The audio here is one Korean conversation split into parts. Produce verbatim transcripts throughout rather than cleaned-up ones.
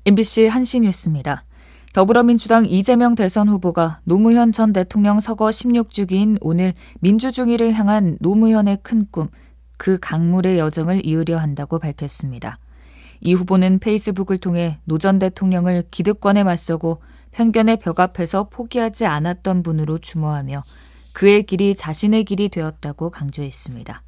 엠비씨 한시뉴스입니다. 더불어민주당 이재명 대선 후보가 노무현 전 대통령 서거 십육 주기인 오늘 민주주의를 향한 노무현의 큰 꿈, 그 강물의 여정을 이으려 한다고 밝혔습니다. 이 후보는 페이스북을 통해 노 전 대통령을 기득권에 맞서고 편견의 벽 앞에서 포기하지 않았던 분으로 추모하며 그의 길이 자신의 길이 되었다고 강조했습니다.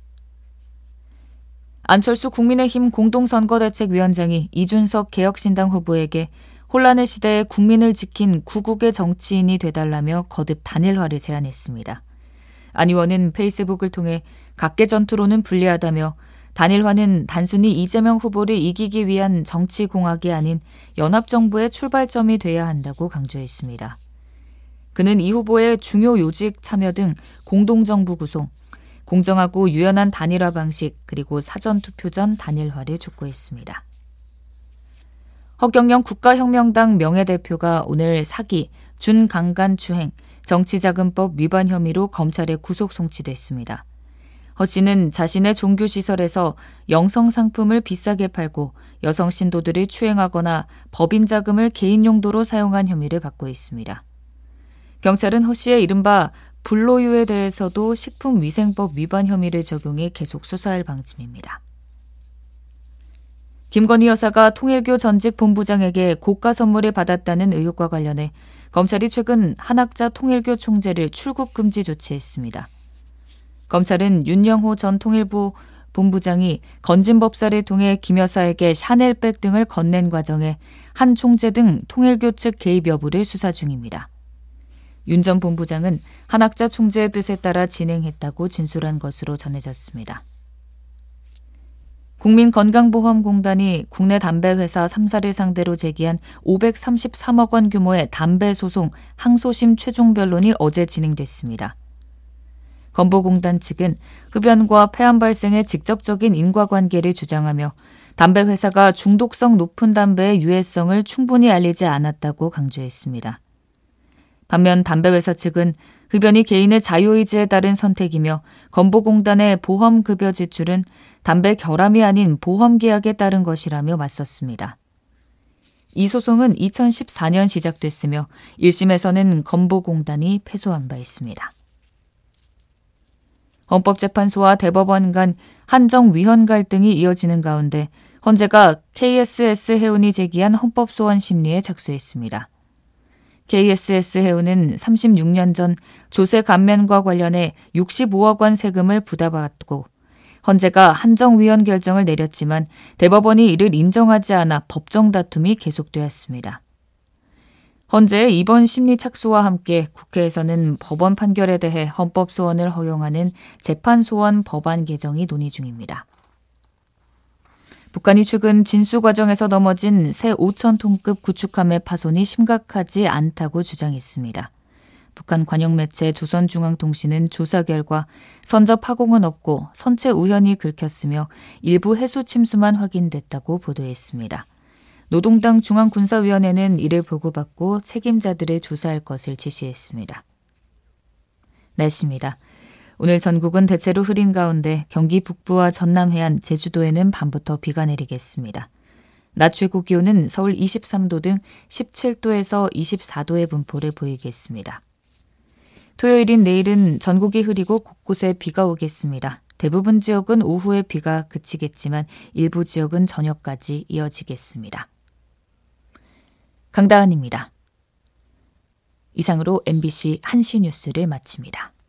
안철수 국민의힘 공동선거대책위원장이 이준석 개혁신당 후보에게 혼란의 시대에 국민을 지킨 구국의 정치인이 되달라며 거듭 단일화를 제안했습니다. 안 의원은 페이스북을 통해 각계 전투로는 불리하다며 단일화는 단순히 이재명 후보를 이기기 위한 정치공학이 아닌 연합정부의 출발점이 돼야 한다고 강조했습니다. 그는 이 후보의 중요 요직 참여 등 공동정부 구성, 공정하고 유연한 단일화 방식 그리고 사전투표 전 단일화를 촉구했습니다. 허경영 국가혁명당 명예대표가 오늘 사기, 준강간추행, 정치자금법 위반 혐의로 검찰에 구속 송치됐습니다. 허 씨는 자신의 종교시설에서 영성상품을 비싸게 팔고 여성 신도들을 추행하거나 법인 자금을 개인 용도로 사용한 혐의를 받고 있습니다. 경찰은 허 씨의 이른바 불로유에 대해서도 식품위생법 위반 혐의를 적용해 계속 수사할 방침입니다. 김건희 여사가 통일교 전직 본부장에게 고가 선물을 받았다는 의혹과 관련해 검찰이 최근 한학자 통일교 총재를 출국 금지 조치했습니다. 검찰은 윤영호 전 통일부 본부장이 건진법사를 통해 김 여사에게 샤넬백 등을 건넨 과정에 한 총재 등 통일교 측 개입 여부를 수사 중입니다. 윤 전 본부장은 한학자 총재의 뜻에 따라 진행했다고 진술한 것으로 전해졌습니다. 국민건강보험공단이 국내 담배회사 삼 사를 상대로 제기한 오백삼십삼억 원 규모의 담배 소송 항소심 최종 변론이 어제 진행됐습니다. 건보공단 측은 흡연과 폐암 발생의 직접적인 인과관계를 주장하며 담배 회사가 중독성 높은 담배의 유해성을 충분히 알리지 않았다고 강조했습니다. 반면 담배 회사 측은 흡연이 개인의 자유의지에 따른 선택이며 건보공단의 보험급여 지출은 담배 결함이 아닌 보험계약에 따른 것이라며 맞섰습니다. 이 소송은 이천십사 년 시작됐으며 일 심에서는 건보공단이 패소한 바 있습니다. 헌법재판소와 대법원 간 한정위헌 갈등이 이어지는 가운데 헌재가 케이에스에스 해운이 제기한 헌법소원 심리에 착수했습니다. 케이에스에스 해운은 삼십육 년 전 조세 감면과 관련해 육십오억 원 세금을 부담받고 헌재가 한정위헌 결정을 내렸지만 대법원이 이를 인정하지 않아 법정 다툼이 계속되었습니다. 헌재의 이번 심리 착수와 함께 국회에서는 법원 판결에 대해 헌법 소원을 허용하는 재판소원 법안 개정이 논의 중입니다. 북한이 최근 진수 과정에서 넘어진 새 오천 톤급 구축함의 파손이 심각하지 않다고 주장했습니다. 북한 관영 매체 조선중앙통신은 조사 결과 선적 파공은 없고 선체 우현이 긁혔으며 일부 해수 침수만 확인됐다고 보도했습니다. 노동당 중앙군사위원회는 이를 보고받고 책임자들을 조사할 것을 지시했습니다. 날씨입니다. 오늘 전국은 대체로 흐린 가운데 경기 북부와 전남 해안, 제주도에는 밤부터 비가 내리겠습니다. 낮 최고 기온은 서울 이십삼 도 등 십칠 도에서 이십사 도의 분포를 보이겠습니다. 토요일인 내일은 전국이 흐리고 곳곳에 비가 오겠습니다. 대부분 지역은 오후에 비가 그치겠지만 일부 지역은 저녁까지 이어지겠습니다. 강다은입니다. 이상으로 엠비씨 한시뉴스를 마칩니다.